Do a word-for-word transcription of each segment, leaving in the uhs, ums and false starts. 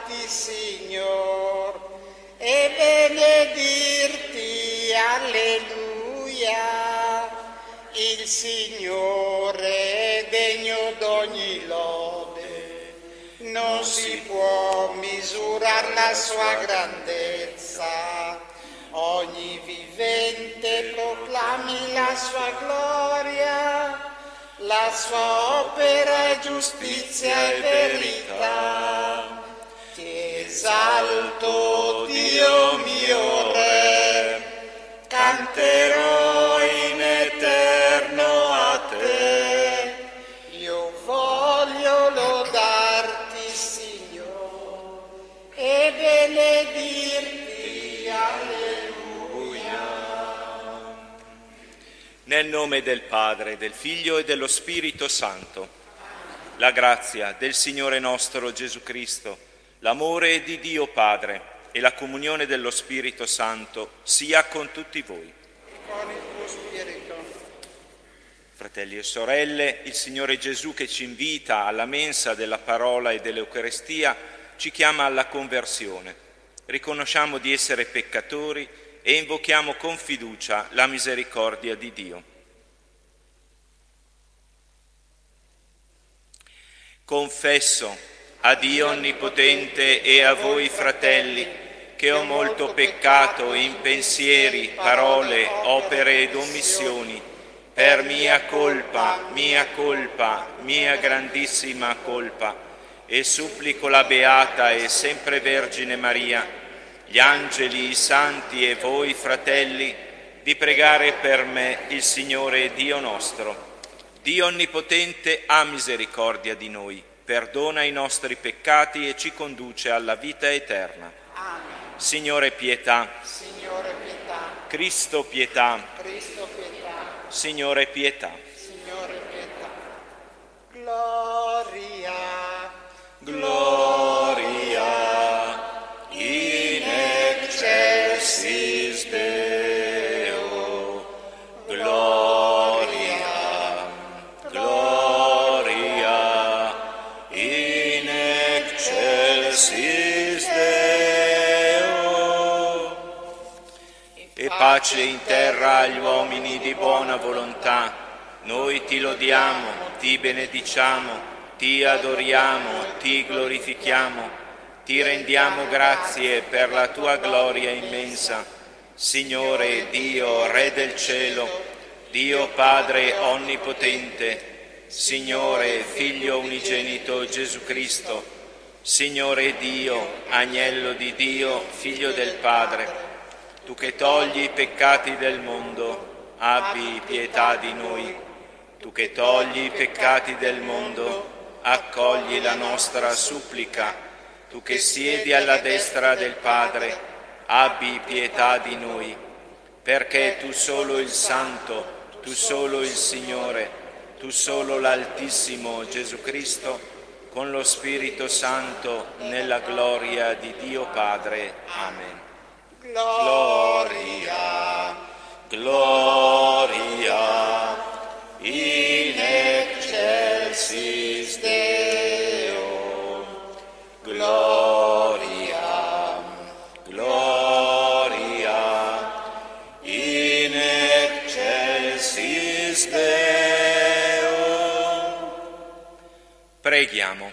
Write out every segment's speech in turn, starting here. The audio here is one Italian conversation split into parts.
lodarti, Signor, e benedirti, alleluia. Il Signore è degno d'ogni lode, non si può misurare la sua grandezza. Ogni vivente proclami la sua gloria, la sua opera è giustizia e verità. Ti esalto, Dio mio Re, canterò in eterno a te. Io voglio lodarti, Signore, e benedirti, alleluia. Nel nome del Padre, del Figlio e dello Spirito Santo, la grazia del Signore nostro Gesù Cristo, l'amore di Dio Padre e la comunione dello Spirito Santo sia con tutti voi. Con il tuo spirito. Fratelli e sorelle, il Signore Gesù, che ci invita alla mensa della parola e dell'Eucaristia, ci chiama alla conversione. Riconosciamo di essere peccatori e invochiamo con fiducia la misericordia di Dio. Confesso a Dio Onnipotente e a voi, fratelli, che ho molto peccato in pensieri, parole, opere ed omissioni, per mia colpa, mia colpa, mia grandissima colpa, e supplico la Beata e sempre Vergine Maria, gli angeli, i santi e voi, fratelli, di pregare per me il Signore Dio nostro. Dio Onnipotente ha misericordia di noi, perdona i nostri peccati e ci conduce alla vita eterna. Amen. Signore pietà. Signore pietà. Cristo pietà. Cristo pietà. Signore pietà. Signore pietà. Gloria. Gloria in excelsis Deo. Gloria. Gloria in excelsis Deo. E pace in terra agli uomini di buona volontà. Noi ti lodiamo, ti benediciamo, ti adoriamo, ti glorifichiamo, ti rendiamo grazie per la tua gloria immensa. Signore Dio, Re del cielo, Dio Padre onnipotente, Signore Figlio unigenito Gesù Cristo, Signore Dio, Agnello di Dio, Figlio del Padre, tu che togli i peccati del mondo, abbi pietà di noi. Tu che togli i peccati del mondo, accogli la nostra supplica. Tu che siedi alla destra del Padre, abbi pietà di noi. Perché tu solo il Santo, tu solo il Signore, tu solo l'Altissimo Gesù Cristo, con lo Spirito Santo, nella gloria di Dio Padre. Amen. Gloria. Gloria in excelsis Deo. Gloria, gloria in excelsis Deo. Preghiamo.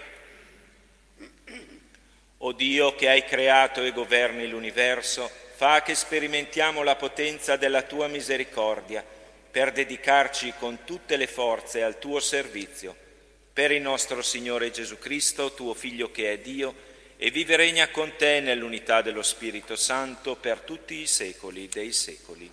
O Dio, che hai creato e governi l'universo, fa che sperimentiamo la potenza della tua misericordia per dedicarci con tutte le forze al tuo servizio. Per il nostro Signore Gesù Cristo, tuo Figlio che è Dio, e vive e regna con te nell'unità dello Spirito Santo per tutti i secoli dei secoli.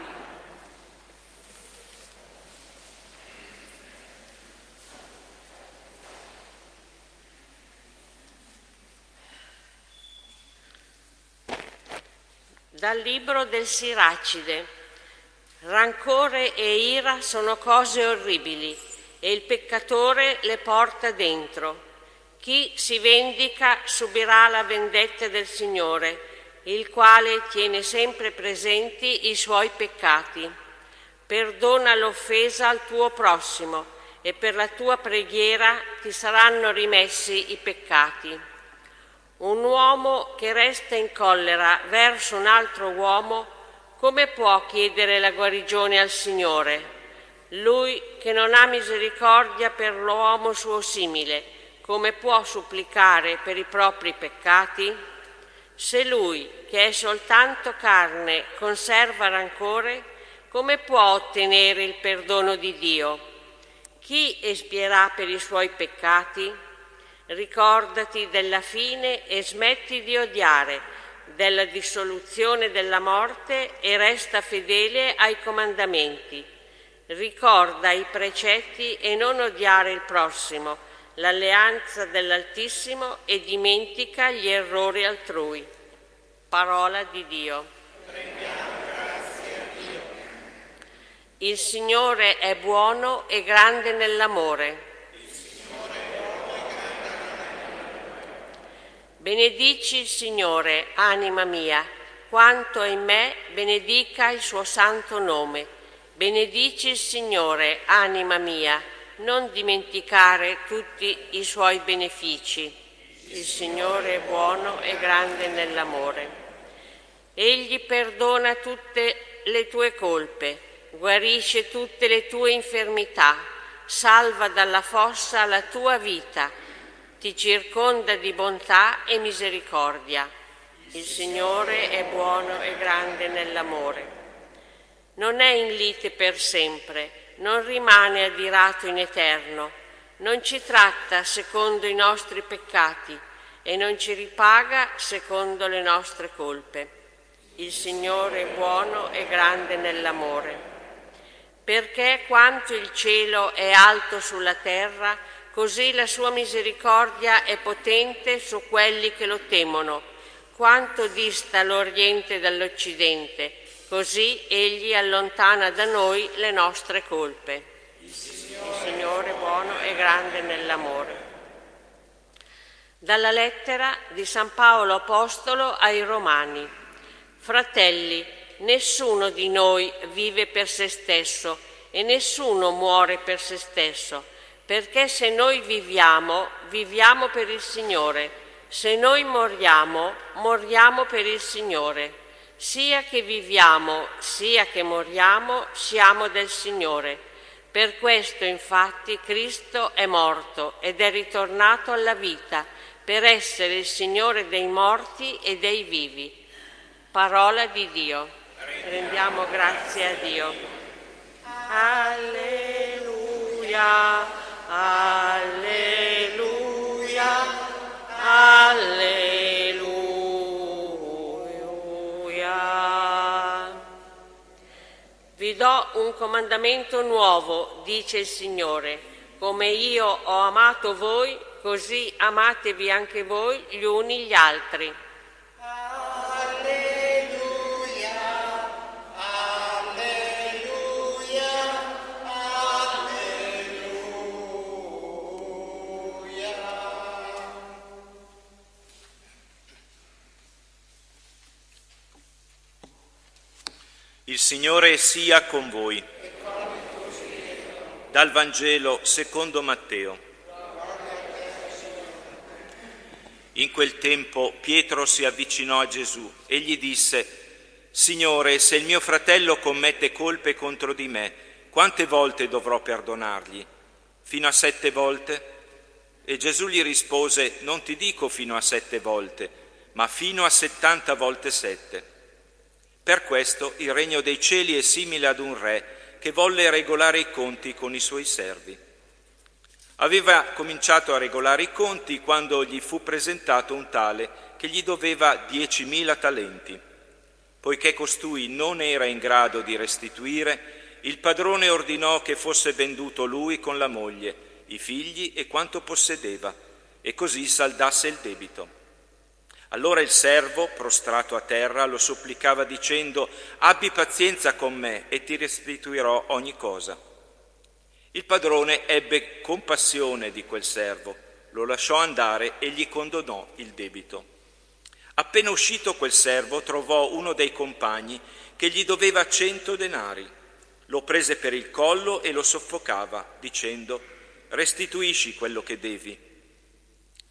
Dal libro del Siracide. Rancore e ira sono cose orribili e il peccatore le porta dentro. Chi si vendica subirà la vendetta del Signore, il quale tiene sempre presenti i suoi peccati. Perdona l'offesa al tuo prossimo e per la tua preghiera ti saranno rimessi i peccati. Un uomo che resta in collera verso un altro uomo, come può chiedere la guarigione al Signore? Lui che non ha misericordia per l'uomo suo simile, come può supplicare per i propri peccati? Se lui, che è soltanto carne, conserva rancore, come può ottenere il perdono di Dio? Chi espierà per i suoi peccati? Ricordati della fine e smetti di odiare, della dissoluzione della morte e resta fedele ai comandamenti. Ricorda i precetti e non odiare il prossimo, l'alleanza dell'Altissimo e dimentica gli errori altrui. Parola di Dio. Prendiamo grazie a Dio. Il Signore è buono e grande nell'amore. Benedici il Signore, anima mia, quanto è in me, benedica il suo santo nome. Benedici il Signore, anima mia, non dimenticare tutti i suoi benefici. Il Signore è buono e grande nell'amore. Egli perdona tutte le tue colpe, guarisce tutte le tue infermità, salva dalla fossa la tua vita, ti circonda di bontà e misericordia. Il Signore è buono e grande nell'amore. Non è in lite per sempre, non rimane adirato in eterno, non ci tratta secondo i nostri peccati e non ci ripaga secondo le nostre colpe. Il Signore è buono e grande nell'amore. Perché quanto il cielo è alto sulla terra, così la sua misericordia è potente su quelli che lo temono. Quanto dista l'Oriente dall'Occidente, così egli allontana da noi le nostre colpe. Il Signore è buono e grande nell'amore. Dalla lettera di San Paolo Apostolo ai Romani. Fratelli, nessuno di noi vive per se stesso e nessuno muore per se stesso. Perché se noi viviamo, viviamo per il Signore, se noi moriamo, moriamo per il Signore. Sia che viviamo, sia che moriamo, siamo del Signore. Per questo, infatti, Cristo è morto ed è ritornato alla vita, per essere il Signore dei morti e dei vivi. Parola di Dio. Rendiamo grazie a Dio. Alleluia. Alleluia, alleluia. Vi do un comandamento nuovo, dice il Signore, come io ho amato voi, così amatevi anche voi gli uni gli altri. Il Signore sia con voi. Dal Vangelo secondo Matteo. In quel tempo Pietro si avvicinò a Gesù e gli disse: Signore, se il mio fratello commette colpe contro di me, quante volte dovrò perdonargli? Fino a sette volte? E Gesù gli rispose: non ti dico fino a sette volte, ma fino a settanta volte sette. Per questo il regno dei cieli è simile ad un re che volle regolare i conti con i suoi servi. Aveva cominciato a regolare i conti quando gli fu presentato un tale che gli doveva diecimila talenti. Poiché costui non era in grado di restituire, il padrone ordinò che fosse venduto lui con la moglie, i figli e quanto possedeva, e così saldasse il debito. Allora il servo, prostrato a terra, lo supplicava dicendo: abbi pazienza con me e ti restituirò ogni cosa. Il padrone ebbe compassione di quel servo, lo lasciò andare e gli condonò il debito. Appena uscito quel servo trovò uno dei compagni che gli doveva cento denari. Lo prese per il collo e lo soffocava, dicendo: restituisci quello che devi.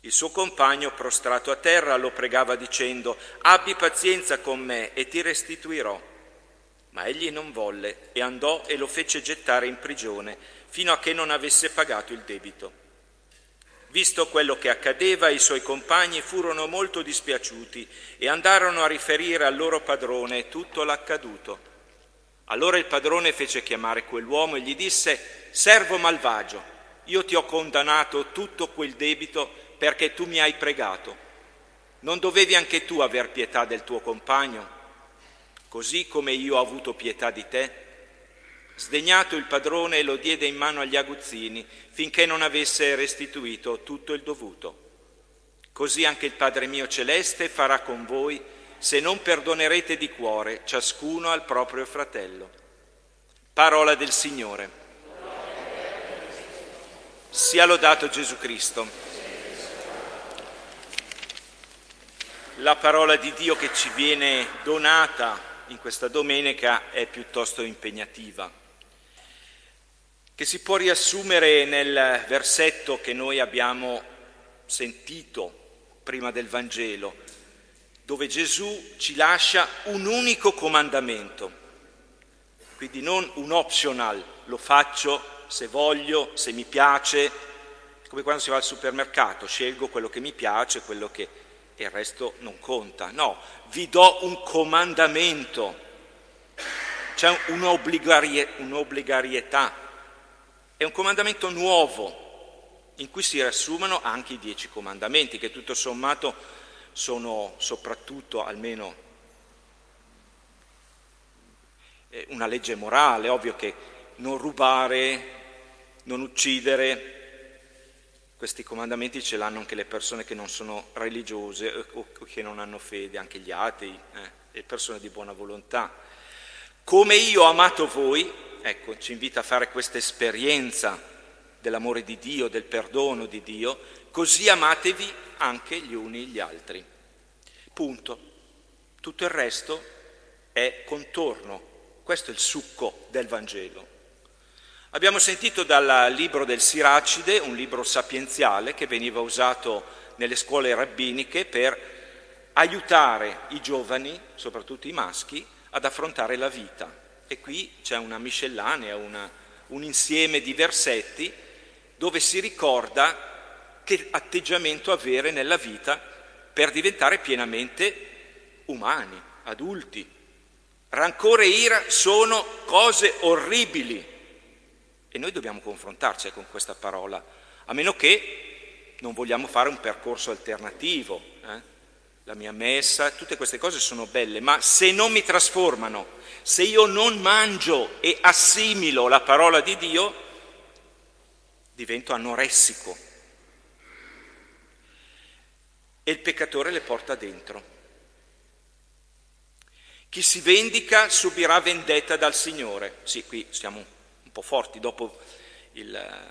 Il suo compagno, prostrato a terra, lo pregava dicendo: «Abbi pazienza con me e ti restituirò». Ma egli non volle e andò e lo fece gettare in prigione fino a che non avesse pagato il debito. Visto quello che accadeva, i suoi compagni furono molto dispiaciuti e andarono a riferire al loro padrone tutto l'accaduto. Allora il padrone fece chiamare quell'uomo e gli disse: «Servo malvagio, io ti ho condannato tutto quel debito perché tu mi hai pregato. Non dovevi anche tu aver pietà del tuo compagno, così come io ho avuto pietà di te?» Sdegnato il padrone lo diede in mano agli aguzzini finché non avesse restituito tutto il dovuto. Così anche il Padre mio celeste farà con voi se non perdonerete di cuore ciascuno al proprio fratello. Parola del Signore. Sia lodato Gesù Cristo. La parola di Dio che ci viene donata in questa domenica è piuttosto impegnativa, che si può riassumere nel versetto che noi abbiamo sentito prima del Vangelo, dove Gesù ci lascia un unico comandamento, quindi non un optional, lo faccio se voglio, se mi piace, come quando si va al supermercato, scelgo quello che mi piace, quello che e il resto non conta. No, vi do un comandamento, c'è un'obbligari- un'obbligarietà, è un comandamento nuovo in cui si riassumono anche i dieci comandamenti, che tutto sommato sono soprattutto, almeno, una legge morale. Ovvio che non rubare, non uccidere, questi comandamenti ce l'hanno anche le persone che non sono religiose o che non hanno fede, anche gli atei, eh, le persone di buona volontà. Come io ho amato voi, ecco, ci invita a fare questa esperienza dell'amore di Dio, del perdono di Dio, così amatevi anche gli uni gli altri. Punto. Tutto il resto è contorno. Questo è il succo del Vangelo. Abbiamo sentito dal libro del Siracide, un libro sapienziale che veniva usato nelle scuole rabbiniche per aiutare i giovani, soprattutto i maschi, ad affrontare la vita. E qui c'è una miscellanea, una, un insieme di versetti dove si ricorda che atteggiamento avere nella vita per diventare pienamente umani, adulti. Rancore e ira sono cose orribili e noi dobbiamo confrontarci con questa parola, a meno che non vogliamo fare un percorso alternativo. Eh? La mia messa, tutte queste cose sono belle, ma se non mi trasformano, se io non mangio e assimilo la parola di Dio, divento anoressico e il peccatore le porta dentro. Chi si vendica subirà vendetta dal Signore. Sì, qui siamo un po' forti, dopo il,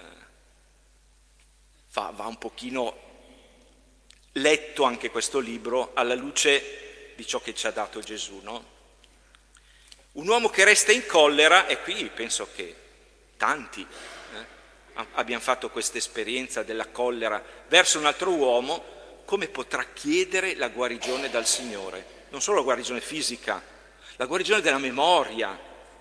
va, va un pochino letto anche questo libro alla luce di ciò che ci ha dato Gesù, no? Un uomo che resta in collera, e qui penso che tanti eh, abbiamo fatto questa esperienza della collera verso un altro uomo, come potrà chiedere la guarigione dal Signore? Non solo la guarigione fisica, la guarigione della memoria,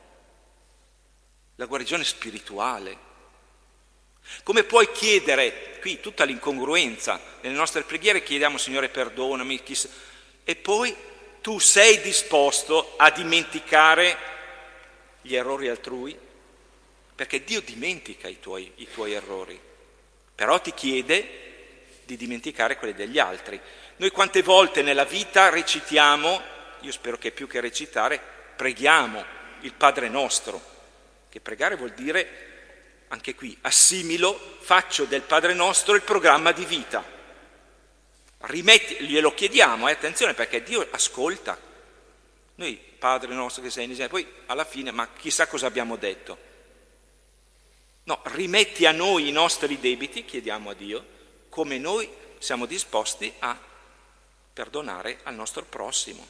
la guarigione spirituale. Come puoi chiedere, qui tutta l'incongruenza, nelle nostre preghiere chiediamo Signore perdonami, e poi tu sei disposto a dimenticare gli errori altrui? Perché Dio dimentica i tuoi, i tuoi errori, però ti chiede di dimenticare quelli degli altri. Noi quante volte nella vita recitiamo, io spero che più che recitare, preghiamo il Padre nostro, che pregare vuol dire, anche qui, assimilo, faccio del Padre nostro il programma di vita. Rimetti, glielo chiediamo, eh, attenzione, perché Dio ascolta. Noi, Padre nostro che sei in cielo, poi alla fine, ma chissà cosa abbiamo detto. No, rimetti a noi i nostri debiti, chiediamo a Dio, come noi siamo disposti a perdonare al nostro prossimo.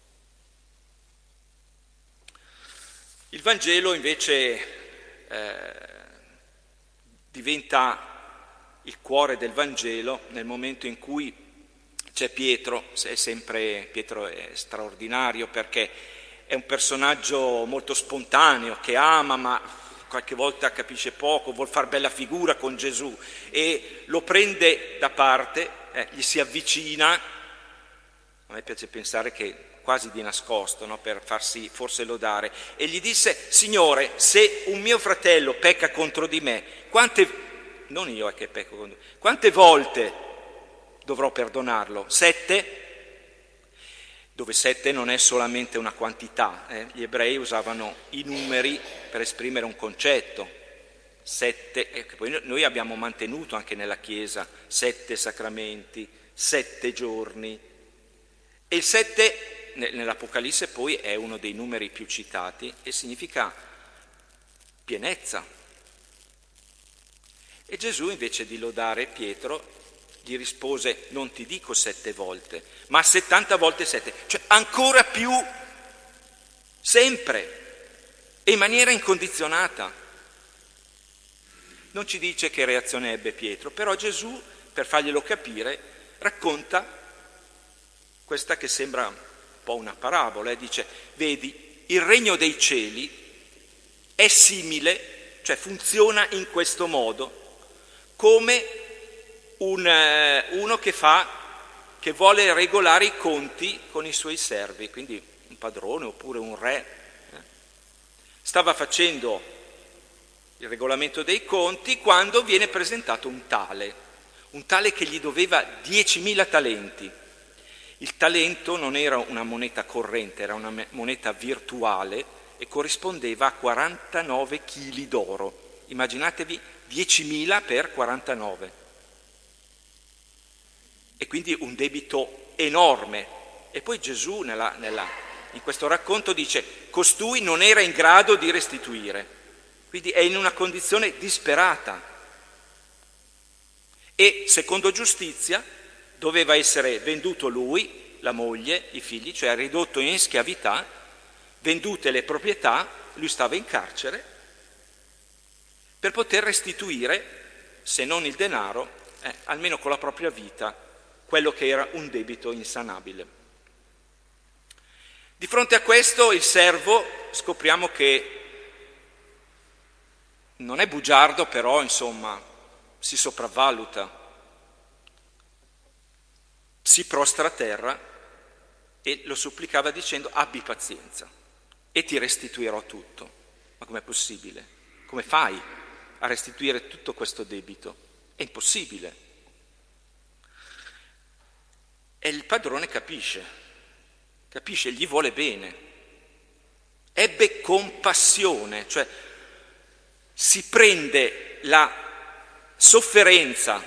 Il Vangelo invece eh, diventa il cuore del Vangelo nel momento in cui c'è Pietro. È sempre, Pietro è straordinario perché è un personaggio molto spontaneo, che ama ma qualche volta capisce poco, vuol far bella figura con Gesù e lo prende da parte, eh, gli si avvicina, a me piace pensare che quasi di nascosto, no? Per farsi forse lodare, e gli disse: Signore, se un mio fratello pecca contro di me, quante, non io è che pecco contro di me, quante volte dovrò perdonarlo? Sette? Dove sette non è solamente una quantità, eh? Gli ebrei usavano i numeri per esprimere un concetto, sette, e poi noi abbiamo mantenuto anche nella Chiesa sette sacramenti, sette giorni, e il sette nell'Apocalisse poi è uno dei numeri più citati e significa pienezza. E Gesù, invece di lodare Pietro, gli rispose: non ti dico sette volte, ma settanta volte sette, cioè ancora più, sempre e in maniera incondizionata. Non ci dice che reazione ebbe Pietro, però Gesù, per farglielo capire, racconta questa che sembra un po' una parabola, e dice: vedi, il regno dei cieli è simile, cioè funziona in questo modo, come un, uno che fa, che vuole regolare i conti con i suoi servi, quindi un padrone oppure un re. Stava facendo il regolamento dei conti quando viene presentato un tale, un tale che gli doveva diecimila talenti. Il talento non era una moneta corrente, era una moneta virtuale e corrispondeva a quarantanove chili d'oro. Immaginatevi diecimila per quarantanove. E quindi un debito enorme. E poi Gesù nella, nella, in questo racconto dice: costui non era in grado di restituire, quindi è in una condizione disperata. E secondo giustizia doveva essere venduto lui, la moglie, i figli, cioè ridotto in schiavità, vendute le proprietà, lui stava in carcere, per poter restituire, se non il denaro, eh, almeno con la propria vita, quello che era un debito insanabile. Di fronte a questo il servo, scopriamo che non è bugiardo, però insomma si sopravvaluta, si prostra a terra e lo supplicava dicendo: abbi pazienza e ti restituirò tutto. Ma com'è possibile? Come fai a restituire tutto questo debito? È impossibile. E il padrone capisce, capisce, gli vuole bene. Ebbe compassione, cioè si prende la sofferenza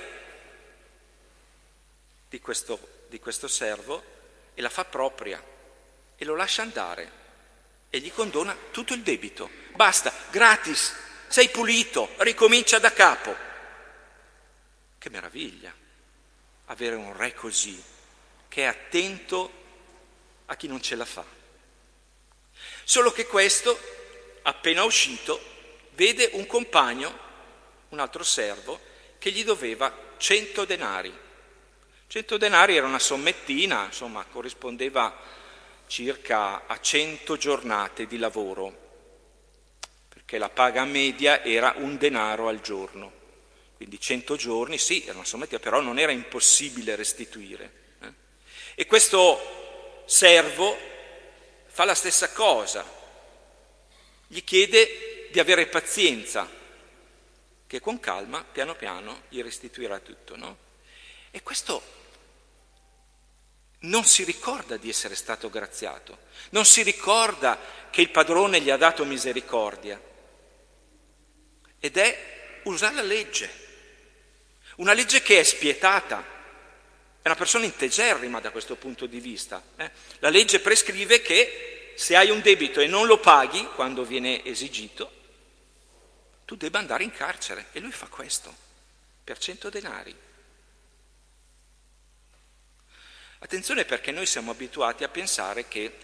di questo, di questo servo e la fa propria e lo lascia andare e gli condona tutto il debito. Basta, gratis, sei pulito, ricomincia da capo. Che meraviglia avere un re così, che è attento a chi non ce la fa. Solo che questo, appena uscito, vede un compagno, un altro servo, che gli doveva cento denari. Cento denari era una sommettina, insomma, corrispondeva circa a cento giornate di lavoro, perché la paga media era un denaro al giorno. Quindi cento giorni, sì, era una sommettina, però non era impossibile restituire. Eh? E questo servo fa la stessa cosa, gli chiede di avere pazienza, che con calma, piano piano, gli restituirà tutto, no? E questo non si ricorda di essere stato graziato, non si ricorda che il padrone gli ha dato misericordia, ed è usare la legge, una legge che è spietata, è una persona integerrima da questo punto di vista. Eh? La legge prescrive che se hai un debito e non lo paghi quando viene esigito, tu debba andare in carcere, e lui fa questo per cento denari. Attenzione, perché noi siamo abituati a pensare che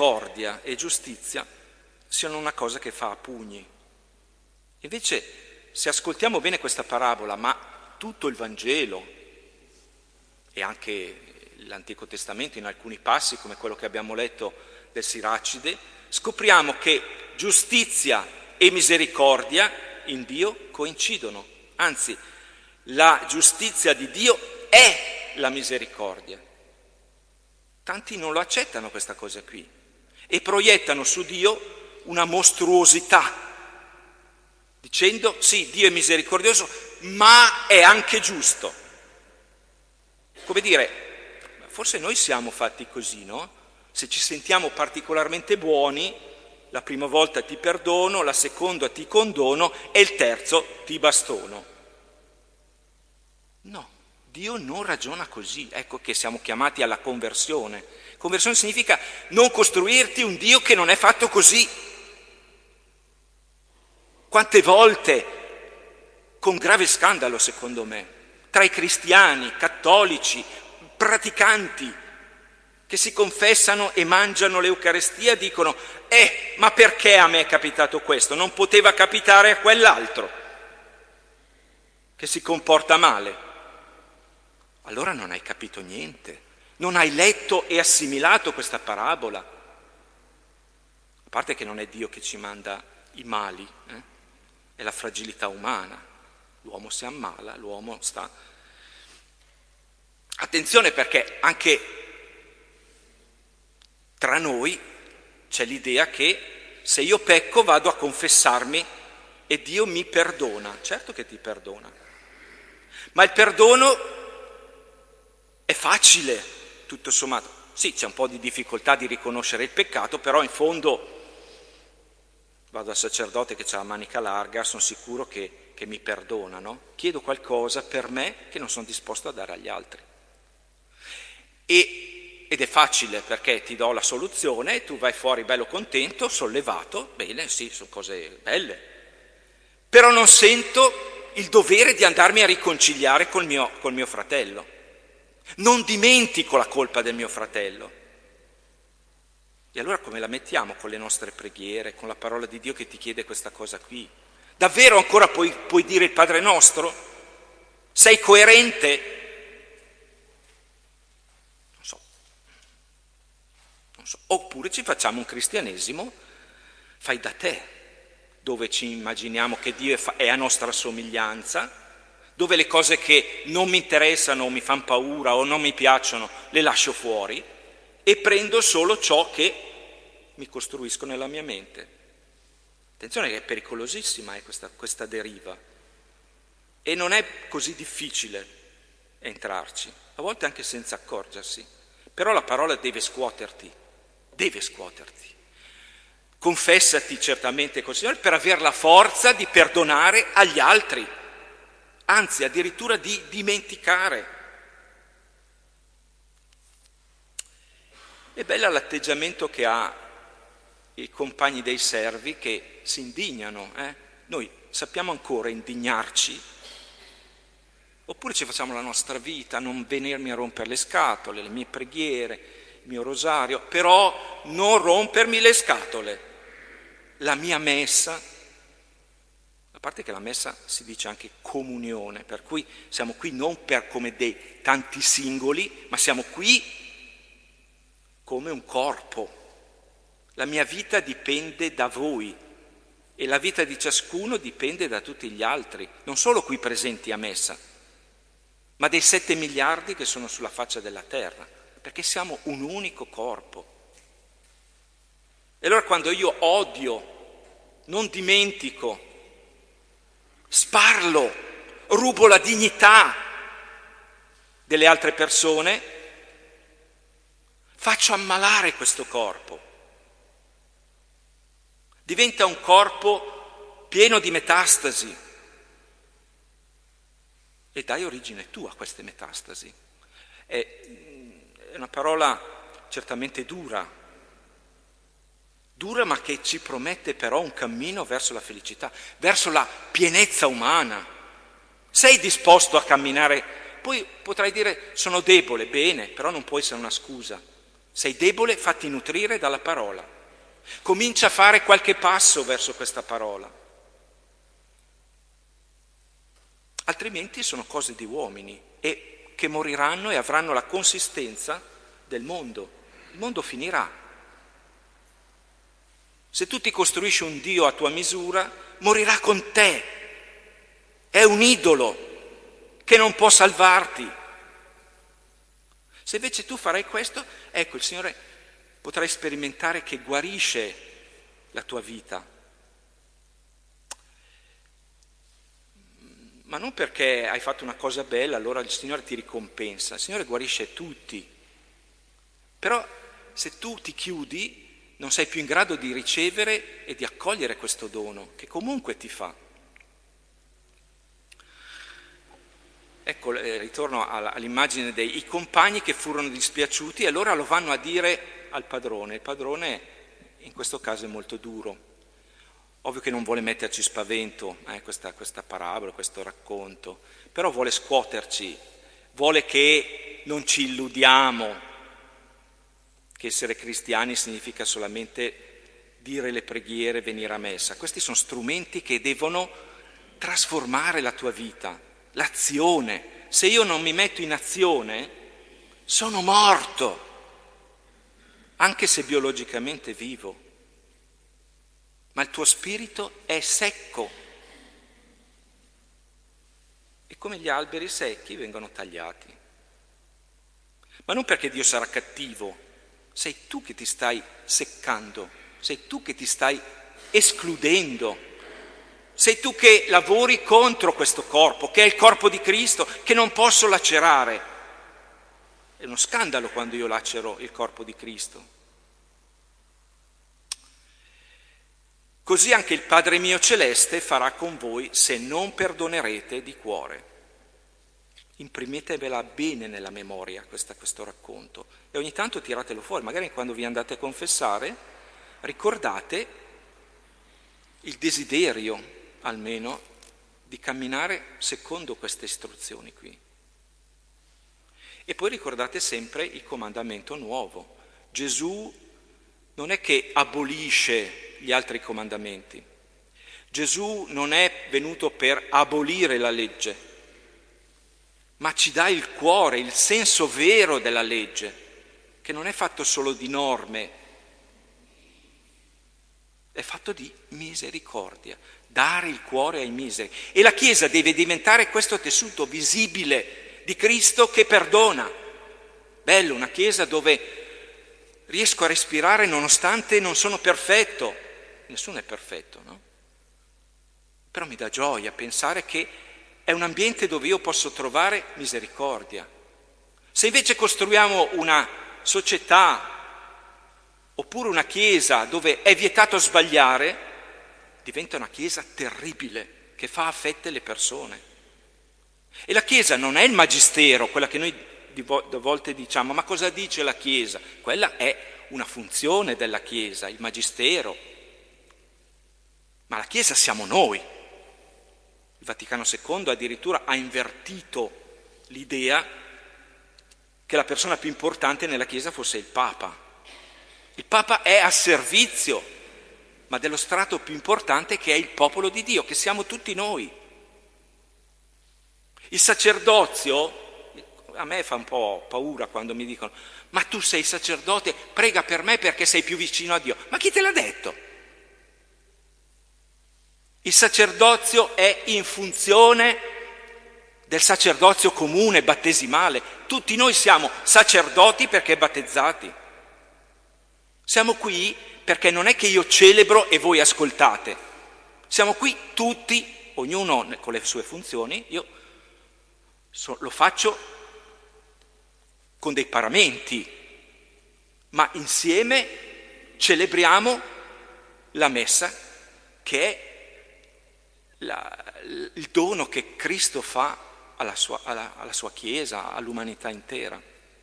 misericordia e giustizia siano una cosa che fa a pugni. Invece se ascoltiamo bene questa parabola, ma tutto il Vangelo e anche l'Antico Testamento in alcuni passi, come quello che abbiamo letto del Siracide, scopriamo che giustizia e misericordia in Dio coincidono. Anzi, la giustizia di Dio è la misericordia. Tanti non lo accettano questa cosa qui e proiettano su Dio una mostruosità, dicendo sì, Dio è misericordioso, ma è anche giusto. Come dire, forse noi siamo fatti così, no? Se ci sentiamo particolarmente buoni, la prima volta ti perdono, la seconda ti condono e il terzo ti bastono. No, Dio non ragiona così. Ecco che siamo chiamati alla conversione. Conversione significa non costruirti un Dio che non è fatto così. Quante volte, con grave scandalo secondo me, tra i cristiani, cattolici, praticanti, che si confessano e mangiano l'Eucarestia, dicono «Eh, ma perché a me è capitato questo? Non poteva capitare a quell'altro che si comporta male». Allora non hai capito niente, non hai letto e assimilato questa parabola. A parte che non è Dio che ci manda i mali, eh? È la fragilità umana. L'uomo si ammala, l'uomo sta... Attenzione, perché anche tra noi c'è l'idea che se io pecco vado a confessarmi e Dio mi perdona. Certo che ti perdona, ma il perdono è facile, tutto sommato. Sì, c'è un po' di difficoltà di riconoscere il peccato, però in fondo vado al sacerdote che ha la manica larga, sono sicuro che, che mi perdona, no? Chiedo qualcosa per me che non sono disposto a dare agli altri. E, ed è facile perché ti do la soluzione e tu vai fuori bello contento, sollevato, bene, sì, sono cose belle, però non sento il dovere di andarmi a riconciliare col mio, col mio fratello. Non dimentico la colpa del mio fratello. E allora come la mettiamo con le nostre preghiere, con la parola di Dio che ti chiede questa cosa qui? Davvero ancora puoi, puoi dire il Padre Nostro? Sei coerente? Non so. Non so. Oppure ci facciamo un cristianesimo fai da te, dove ci immaginiamo che Dio è a nostra somiglianza, dove le cose che non mi interessano o mi fanno paura o non mi piacciono le lascio fuori e prendo solo ciò che mi costruisco nella mia mente. Attenzione che è pericolosissima è questa, questa deriva e non è così difficile entrarci, a volte anche senza accorgersi, però la parola deve scuoterti, deve scuoterti. Confessati certamente col Signore per avere la forza di perdonare agli altri, anzi addirittura di dimenticare. È bello l'atteggiamento che ha i compagni dei servi che si indignano. Eh? Noi sappiamo ancora indignarci, oppure ci facciamo la nostra vita, non venirmi a rompere le scatole, le mie preghiere, il mio rosario, però non rompermi le scatole. La mia messa, a parte che la messa si dice anche comunione, per cui siamo qui non per come dei tanti singoli, ma siamo qui come un corpo. La mia vita dipende da voi e la vita di ciascuno dipende da tutti gli altri, non solo qui presenti a messa, ma dei sette miliardi che sono sulla faccia della terra, perché siamo un unico corpo. E allora quando io odio, non dimentico, sparlo, rubo la dignità delle altre persone, faccio ammalare questo corpo. Diventa un corpo pieno di metastasi e dai origine tu a queste metastasi. È una parola certamente dura, dura ma che ci promette però un cammino verso la felicità, verso la pienezza umana. Sei disposto a camminare? Poi potrai dire sono debole, bene, però non può essere una scusa. Sei debole, fatti nutrire dalla parola. Comincia a fare qualche passo verso questa parola. altrimenti sono cose di uomini e che moriranno e avranno la consistenza del mondo. Il mondo finirà. Se tu ti costruisci un Dio a tua misura, morirà con te. È un idolo che non può salvarti. Se invece tu farai questo, ecco, il Signore potrai sperimentare che guarisce la tua vita. Ma non perché hai fatto una cosa bella, allora il Signore ti ricompensa. Il Signore guarisce tutti. Però se tu ti chiudi, non sei più in grado di ricevere e di accogliere questo dono, che comunque ti fa. Ecco, eh, ritorno all'immagine dei compagni che furono dispiaciuti e allora lo vanno a dire al padrone. Il padrone in questo caso è molto duro. Ovvio che non vuole metterci spavento, eh, questa, questa parabola, questo racconto, però vuole scuoterci, vuole che non ci illudiamo che essere cristiani significa solamente dire le preghiere, venire a messa. Questi sono strumenti che devono trasformare la tua vita. L'azione. Se io non mi metto in azione, sono morto, anche se biologicamente vivo, ma il tuo spirito è secco e come gli alberi secchi vengono tagliati. Ma non perché Dio sarà cattivo, sei tu che ti stai seccando, sei tu che ti stai escludendo. Sei tu che lavori contro questo corpo, che è il corpo di Cristo, che non posso lacerare. È uno scandalo quando io lacero il corpo di Cristo. Così anche il Padre mio celeste farà con voi se non perdonerete di cuore. Imprimetevela bene nella memoria questa, questo racconto e ogni tanto tiratelo fuori, magari quando vi andate a confessare ricordate il desiderio almeno di camminare secondo queste istruzioni qui. E poi ricordate sempre il comandamento nuovo. Gesù non è che abolisce gli altri comandamenti. Gesù non è venuto per abolire la legge, ma ci dà il cuore, il senso vero della legge, che non è fatto solo di norme, è fatto di misericordia. Dare il cuore ai miseri. E la Chiesa deve diventare questo tessuto visibile di Cristo che perdona. Bello, una Chiesa dove riesco a respirare nonostante non sono perfetto. Nessuno è perfetto, no? Però mi dà gioia pensare che è un ambiente dove io posso trovare misericordia. Se invece costruiamo una società oppure una Chiesa dove è vietato sbagliare, diventa una Chiesa terribile, che fa a fette le persone. E la Chiesa non è il magistero, quella che noi di volte diciamo, ma cosa dice la Chiesa? Quella è una funzione della Chiesa, il magistero. Ma la Chiesa siamo noi. Il Vaticano secondo addirittura ha invertito l'idea che la persona più importante nella Chiesa fosse il Papa. Il Papa è a servizio, ma dello strato più importante che è il popolo di Dio, che siamo tutti noi. Il sacerdozio, a me fa un po' paura quando mi dicono, ma tu sei sacerdote, prega per me perché sei più vicino a Dio. Ma chi te l'ha detto? Il sacerdozio è in funzione del sacerdozio comune, battesimale. Tutti noi siamo sacerdoti perché battezzati. Siamo qui perché non è che io celebro e voi ascoltate. Siamo qui tutti, ognuno con le sue funzioni, io so, lo faccio con dei paramenti, ma insieme celebriamo la messa che è la, il dono che Cristo fa alla sua, alla, alla sua Chiesa, all'umanità intera.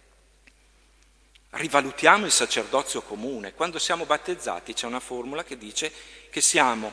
Rivalutiamo il sacerdozio comune. Quando siamo battezzati c'è una formula che dice che siamo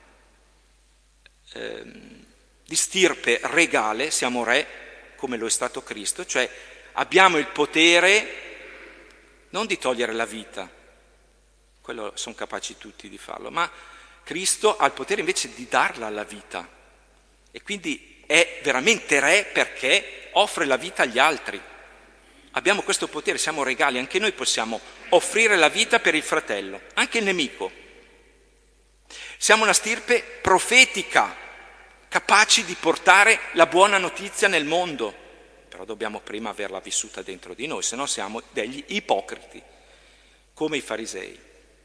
ehm, di stirpe regale, siamo re come lo è stato Cristo, cioè abbiamo il potere non di togliere la vita, quello sono capaci tutti di farlo, ma Cristo ha il potere invece di darla alla vita e quindi è veramente re perché offre la vita agli altri. Abbiamo questo potere, siamo regali, anche noi possiamo offrire la vita per il fratello, anche il nemico. Siamo una stirpe profetica, capaci di portare la buona notizia nel mondo, però dobbiamo prima averla vissuta dentro di noi, se no siamo degli ipocriti, come i farisei.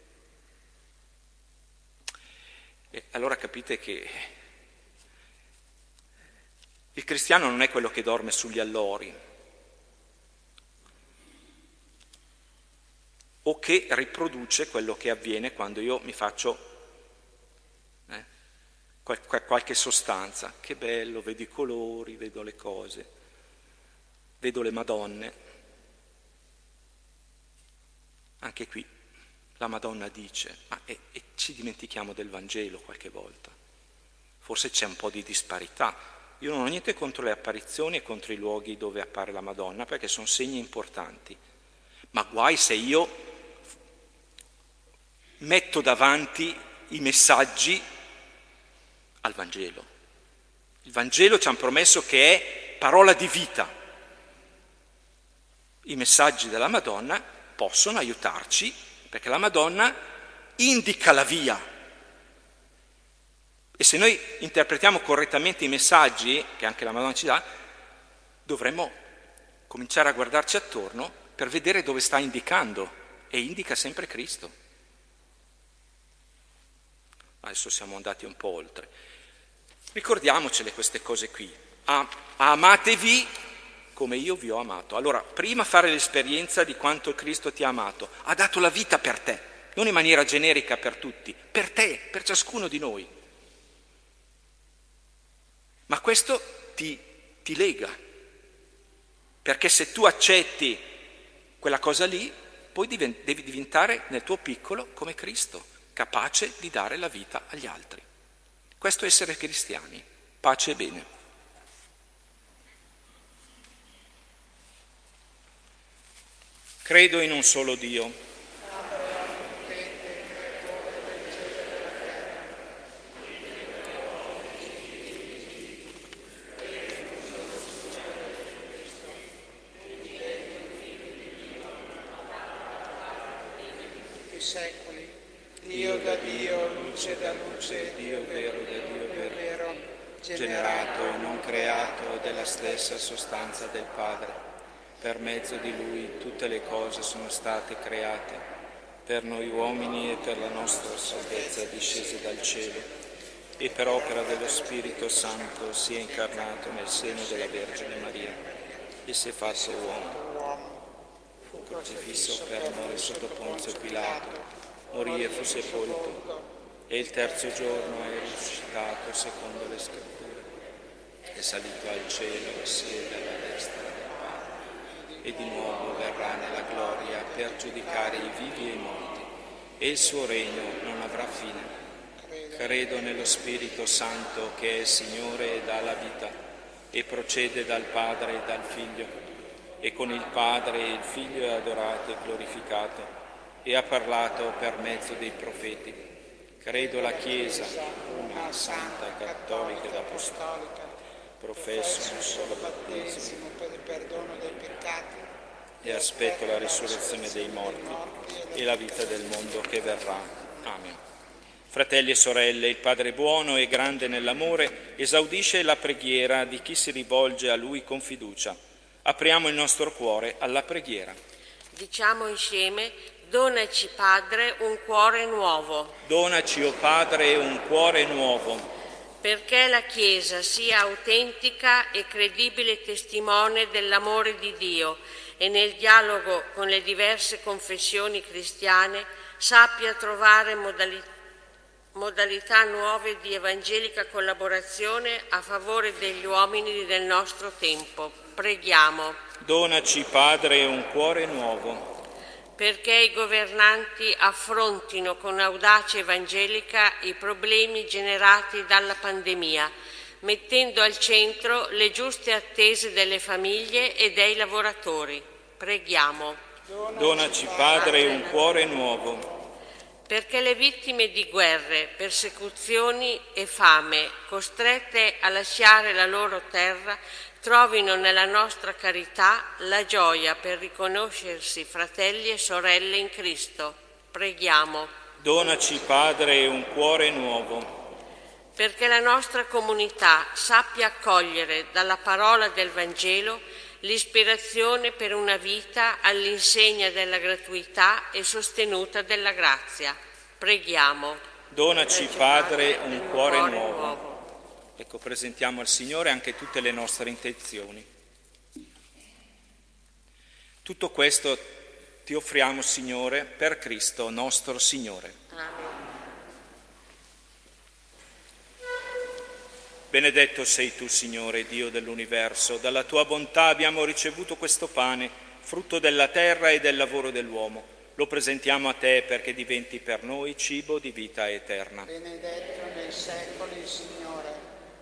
E allora capite che il cristiano non è quello che dorme sugli allori, o che riproduce quello che avviene quando io mi faccio eh, qual- qualche sostanza. Che bello, vedo i colori, vedo le cose, vedo le Madonne. Anche qui la Madonna dice, ma e, e ci dimentichiamo del Vangelo qualche volta. Forse c'è un po' di disparità. Io non ho niente contro le apparizioni e contro i luoghi dove appare la Madonna, perché sono segni importanti. Ma guai se io metto davanti i messaggi al Vangelo. Il Vangelo ci ha promesso che è parola di vita. I messaggi della Madonna possono aiutarci, perché la Madonna indica la via. E se noi interpretiamo correttamente i messaggi, che anche la Madonna ci dà, dovremmo cominciare a guardarci attorno per vedere dove sta indicando, e indica sempre Cristo. Adesso siamo andati un po' oltre. Ricordiamocele queste cose qui. Ah, amatevi come io vi ho amato. Allora, prima fare l'esperienza di quanto Cristo ti ha amato. Ha dato la vita per te, non in maniera generica per tutti, per te, per ciascuno di noi. Ma questo ti, ti lega, perché se tu accetti quella cosa lì, poi diven- devi diventare nel tuo piccolo come Cristo, capace di dare la vita agli altri. Questo è essere cristiani, pace e bene. Credo in un solo Dio. Secoli, Dio da Dio, luce da luce, Dio vero da Dio vero, generato e non creato della stessa sostanza del Padre. Per mezzo di Lui tutte le cose sono state create, per noi uomini e per la nostra salvezza discese dal cielo, e per opera dello Spirito Santo si è incarnato nel seno della Vergine Maria e si è fatto uomo. Fu crocifisso per noi sotto Ponzio Pilato, morì e fu sepolto, e il terzo giorno è risuscitato secondo le Scritture, è salito al cielo e siede alla destra del Padre, e di nuovo verrà nella gloria per giudicare i vivi e i morti, e il suo regno non avrà fine. Credo nello Spirito Santo che è Signore e dà la vita, e procede dal Padre e dal Figlio, e con il Padre e il Figlio è adorato e glorificato, e ha parlato per mezzo dei profeti. Credo la Chiesa, una santa, cattolica ed apostolica, professo un solo battesimo per il perdono dei peccati, e aspetto la risurrezione dei morti e la vita del mondo che verrà. Amen. Fratelli e sorelle, il Padre buono e grande nell'amore esaudisce la preghiera di chi si rivolge a Lui con fiducia. Apriamo il nostro cuore alla preghiera. Diciamo insieme: donaci, Padre, un cuore nuovo. Donaci, o Padre, un cuore nuovo. Perché la Chiesa sia autentica e credibile testimone dell'amore di Dio e nel dialogo con le diverse confessioni cristiane sappia trovare modalità modalità nuove di evangelica collaborazione a favore degli uomini del nostro tempo. Preghiamo. Donaci, Padre, un cuore nuovo. Perché i governanti affrontino con audacia evangelica i problemi generati dalla pandemia, mettendo al centro le giuste attese delle famiglie e dei lavoratori. Preghiamo. Donaci, Padre, un cuore nuovo. perché le vittime di guerre, persecuzioni e fame, costrette a lasciare la loro terra, trovino nella nostra carità la gioia per riconoscersi fratelli e sorelle in Cristo. Preghiamo. Donaci, Padre, un cuore nuovo, perché la nostra comunità sappia accogliere dalla parola del Vangelo l'ispirazione per una vita all'insegna della gratuità e sostenuta della grazia. Preghiamo. Donaci, Padre, un cuore nuovo. Ecco, presentiamo al Signore anche tutte le nostre intenzioni. Tutto questo ti offriamo, Signore, per Cristo nostro Signore. Amen. Benedetto sei tu, Signore, Dio dell'universo. Dalla tua bontà abbiamo ricevuto questo pane, frutto della terra e del lavoro dell'uomo. Lo presentiamo a te perché diventi per noi cibo di vita eterna. Benedetto nei secoli, Signore.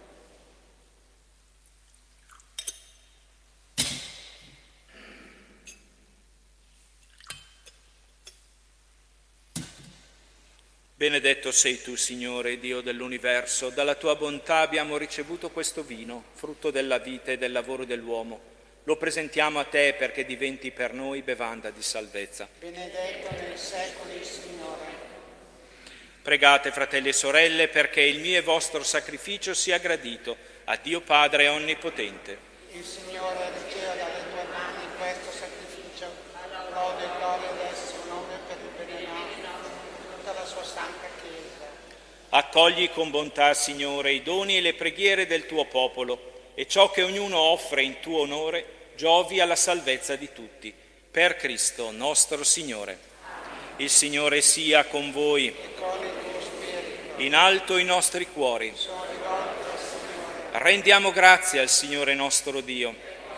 Benedetto sei tu, Signore, Dio dell'universo. Dalla tua bontà abbiamo ricevuto questo vino, frutto della vita e del lavoro dell'uomo. Lo presentiamo a te perché diventi per noi bevanda di salvezza. Benedetto nei secoli, Signore. Pregate, fratelli e sorelle, perché il mio e vostro sacrificio sia gradito a Dio Padre Onnipotente. Il Signore riceva dalle tue mani questo sacrificio, lode e gloria del suo nome per il bene nostro, tutta la sua santa Chiesa. Accogli con bontà, Signore, i doni e le preghiere del tuo popolo, e ciò che ognuno offre in tuo onore giovi alla salvezza di tutti. Per Cristo nostro Signore. Il Signore sia con voi. E con il tuo spirito. In alto i nostri cuori. Sono rivolti al Signore. Rendiamo grazie al Signore nostro Dio.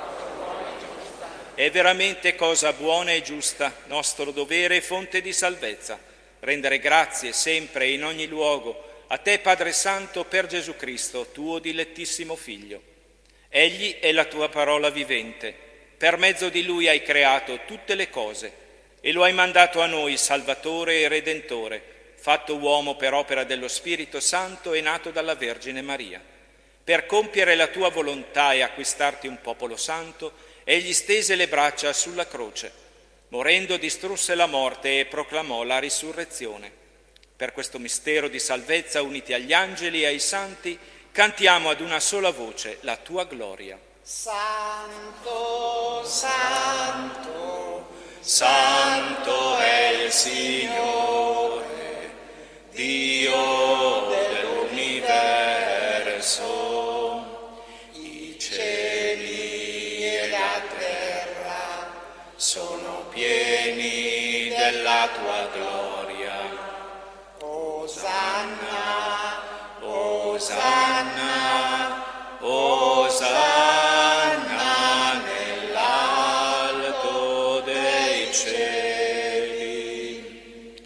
È veramente cosa buona e giusta, nostro dovere e fonte di salvezza, rendere grazie sempre e in ogni luogo a te, Padre Santo, per Gesù Cristo, tuo dilettissimo Figlio. Egli è la tua parola vivente. Per mezzo di Lui hai creato tutte le cose e lo hai mandato a noi, Salvatore e Redentore, fatto uomo per opera dello Spirito Santo e nato dalla Vergine Maria. Per compiere la tua volontà e acquistarti un popolo santo, egli stese le braccia sulla croce. Morendo distrusse la morte e proclamò la risurrezione. Per questo mistero di salvezza, uniti agli angeli e ai santi, cantiamo ad una sola voce la tua gloria. Santo, santo, Santo è il Signore, Dio dell'universo. I cieli e la terra sono pieni della tua gloria. Osanna, Osanna, Osanna nell'alto dei cieli.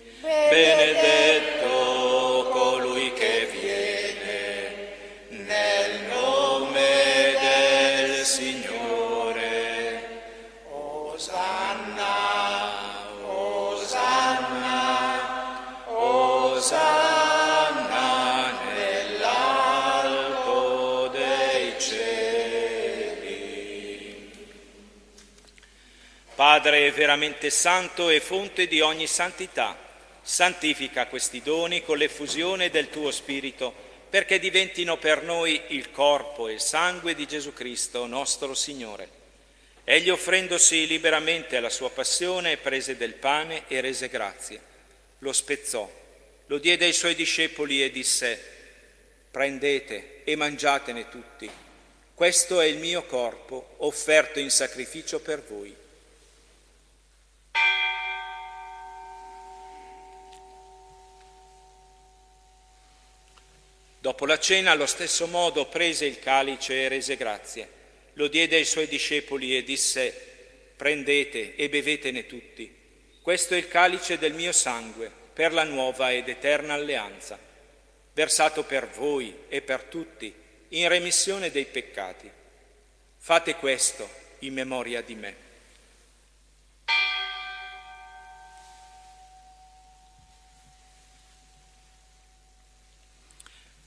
Benedetto colui che viene nel nome del Signore. Osanna, Osanna, Osanna. Padre veramente santo e fonte di ogni santità, santifica questi doni con l'effusione del tuo Spirito, perché diventino per noi il corpo e il sangue di Gesù Cristo, nostro Signore. Egli, offrendosi liberamente alla sua passione, prese del pane e rese grazie. Lo spezzò, lo diede ai suoi discepoli e disse: prendete e mangiatene tutti. Questo è il mio corpo, offerto in sacrificio per voi. Dopo la cena, allo stesso modo, prese il calice e rese grazie. Lo diede ai suoi discepoli e disse: prendete e bevetene tutti. Questo è il calice del mio sangue, per la nuova ed eterna alleanza, versato per voi e per tutti, in remissione dei peccati. Fate questo in memoria di me.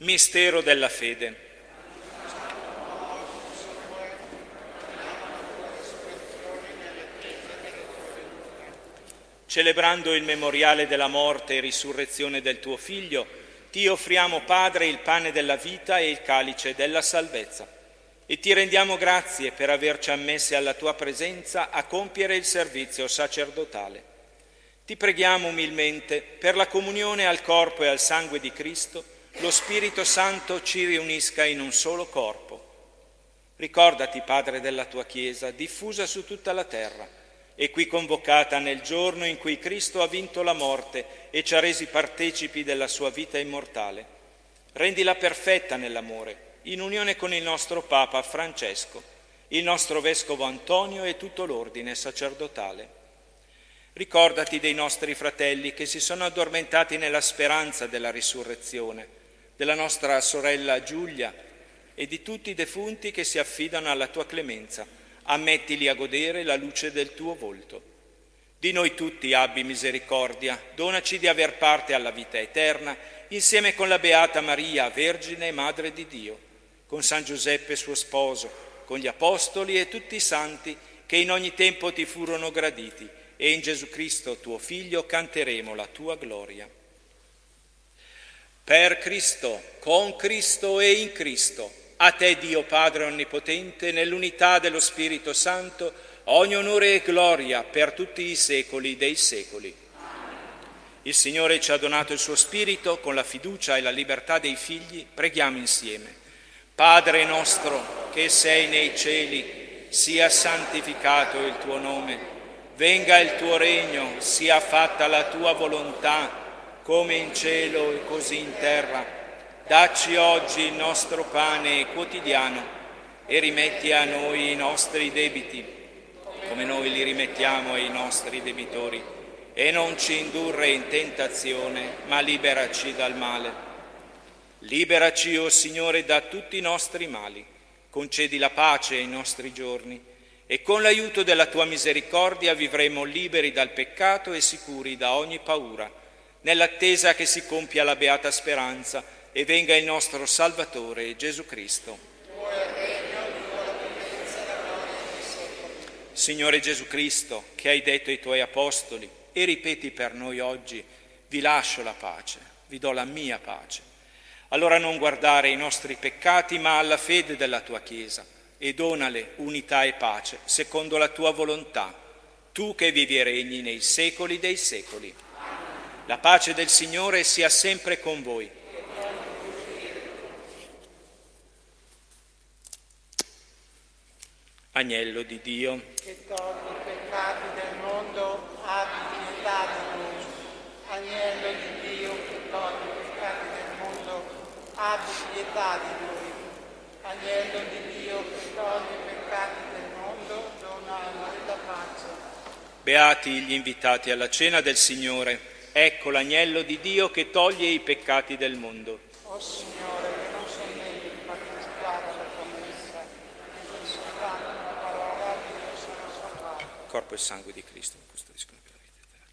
Mistero della fede. Celebrando il memoriale della morte e risurrezione del tuo Figlio, ti offriamo, Padre, il pane della vita e il calice della salvezza. E ti rendiamo grazie per averci ammessi alla tua presenza a compiere il servizio sacerdotale. Ti preghiamo umilmente per la comunione al corpo e al sangue di Cristo, lo Spirito Santo ci riunisca in un solo corpo. Ricordati, Padre, della tua Chiesa, diffusa su tutta la terra, e qui convocata nel giorno in cui Cristo ha vinto la morte e ci ha resi partecipi della sua vita immortale. Rendila perfetta nell'amore, in unione con il nostro Papa Francesco, il nostro Vescovo Antonio e tutto l'ordine sacerdotale. Ricordati dei nostri fratelli che si sono addormentati nella speranza della risurrezione, della nostra sorella Giulia e di tutti i defunti che si affidano alla tua clemenza. Ammettili a godere la luce del tuo volto. Di noi tutti abbi misericordia, donaci di aver parte alla vita eterna, insieme con la Beata Maria, Vergine e Madre di Dio, con San Giuseppe suo sposo, con gli Apostoli e tutti i santi che in ogni tempo ti furono graditi, e in Gesù Cristo, tuo Figlio, canteremo la tua gloria. Per Cristo, con Cristo e in Cristo, a te, Dio Padre Onnipotente, nell'unità dello Spirito Santo, ogni onore e gloria per tutti i secoli dei secoli. Il Signore ci ha donato il suo Spirito, con la fiducia e la libertà dei figli, preghiamo insieme. Padre nostro, che sei nei cieli, sia santificato il tuo nome, venga il tuo regno, sia fatta la tua volontà, come in cielo e così in terra. Dacci oggi il nostro pane quotidiano e rimetti a noi i nostri debiti, come noi li rimettiamo ai nostri debitori, e non ci indurre in tentazione, ma liberaci dal male. Liberaci, o Signore, da tutti i nostri mali, concedi la pace ai nostri giorni, e con l'aiuto della tua misericordia vivremo liberi dal peccato e sicuri da ogni paura, nell'attesa che si compia la beata speranza e venga il nostro Salvatore Gesù Cristo. Signore Gesù Cristo, che hai detto ai tuoi apostoli e ripeti per noi oggi, vi lascio la pace, vi do la mia pace. Allora non guardare ai nostri peccati, ma alla fede della tua Chiesa, e donale unità e pace secondo la tua volontà, tu che vivi e regni nei secoli dei secoli. La pace del Signore sia sempre con voi. Agnello di Dio, che togli i peccati del mondo, abbi pietà di noi. Agnello di Dio, che togli i peccati del mondo, abbi pietà di noi. Agnello di Dio, che togli i peccati del mondo, dona a noi la pace. Beati gli invitati alla cena del Signore. Ecco l'agnello di Dio che toglie i peccati del mondo. O Signore, che non sono meglio di partecipare alla tua messa, e di soltanto una parola che io sono salvato. Corpo e sangue di Cristo mi custodiscono per la vita eterna.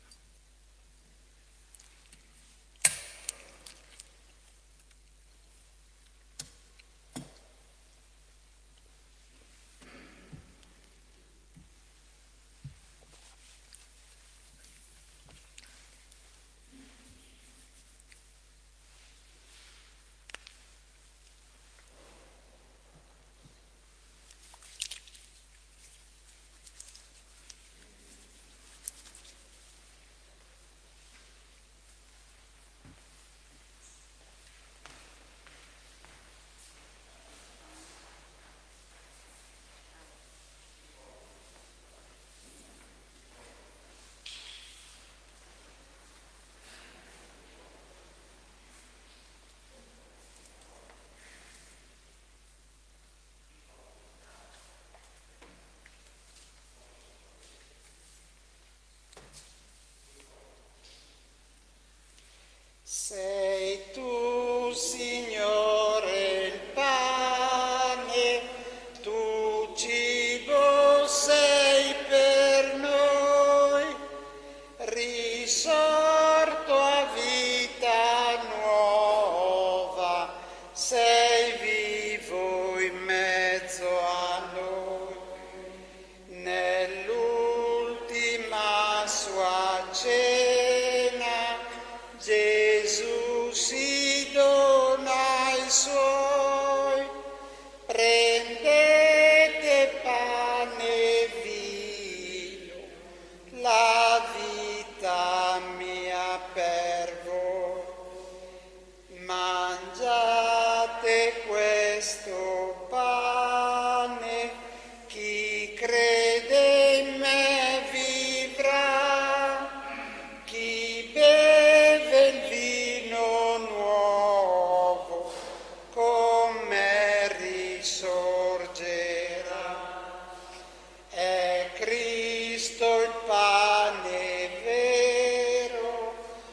il pane vero,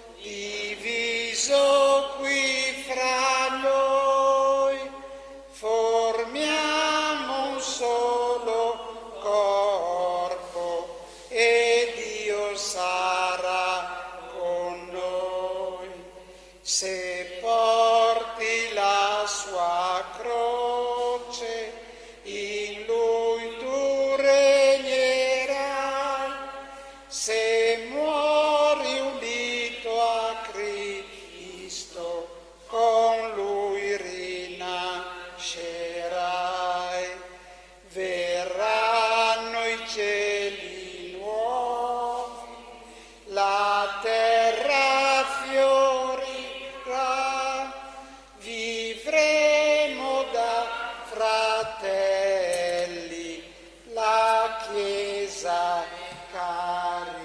diviso qui fra noi, formiamo un solo corpo e Dio sarà con noi. Se porti la sua croce, in lui tu regnerai. Se muori unito a Cristo, con lui rinascerai. Verranno i cieli nuovi, la terra fiorirà, vivremo da fratelli, la Chiesa carità.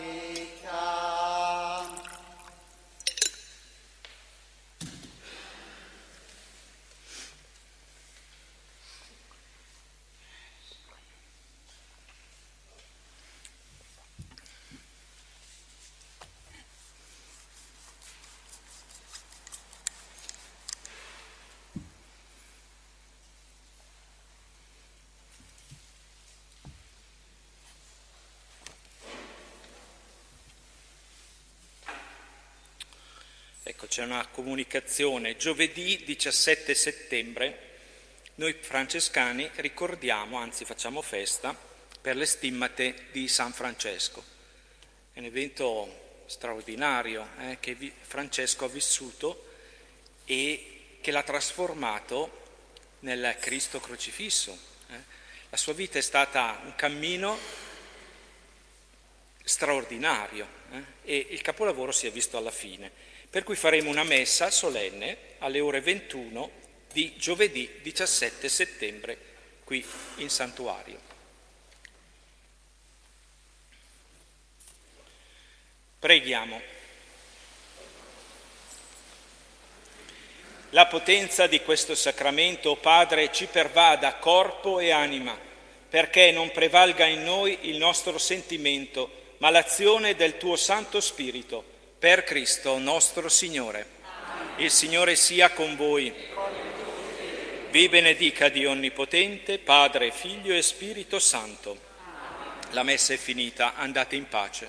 Ecco, c'è una comunicazione. Giovedì diciassette settembre noi francescani ricordiamo, anzi facciamo festa, per le stimmate di San Francesco. È un evento straordinario eh, che Francesco ha vissuto e che l'ha trasformato nel Cristo crocifisso. Eh. La sua vita è stata un cammino straordinario eh, e il capolavoro si è visto alla fine. Per cui faremo una messa solenne alle ore ventuno di giovedì diciassette settembre qui in santuario. Preghiamo. La potenza di questo sacramento, Padre, ci pervada corpo e anima, perché non prevalga in noi il nostro sentimento, ma l'azione del tuo Santo Spirito, per Cristo nostro Signore. Amen. Il Signore sia con voi. Vi benedica Dio Onnipotente, Padre, Figlio e Spirito Santo. Amen. La messa è finita, andate in pace.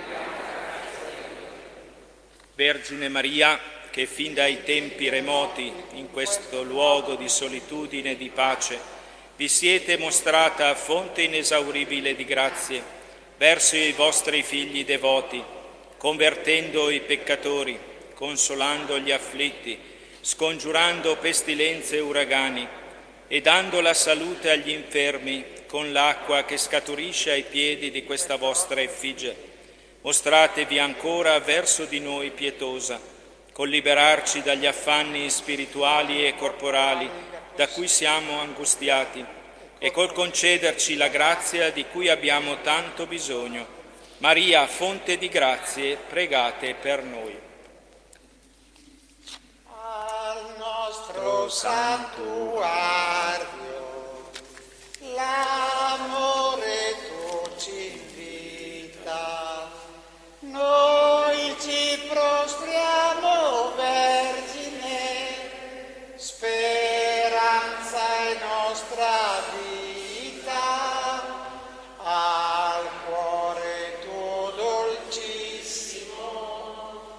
Vergine Maria, che fin dai tempi remoti, in questo luogo di solitudine e di pace, vi siete mostrata fonte inesauribile di grazie verso i vostri figli devoti, convertendo i peccatori, consolando gli afflitti, scongiurando pestilenze e uragani e dando la salute agli infermi con l'acqua che scaturisce ai piedi di questa vostra effigie. Mostratevi ancora verso di noi pietosa, col liberarci dagli affanni spirituali e corporali da cui siamo angustiati e col concederci la grazia di cui abbiamo tanto bisogno. Maria, fonte di grazie, pregate per noi. Al nostro santuario, l'amore tu ci invita, noi ci prostriamo, Vergine, speranza è nostra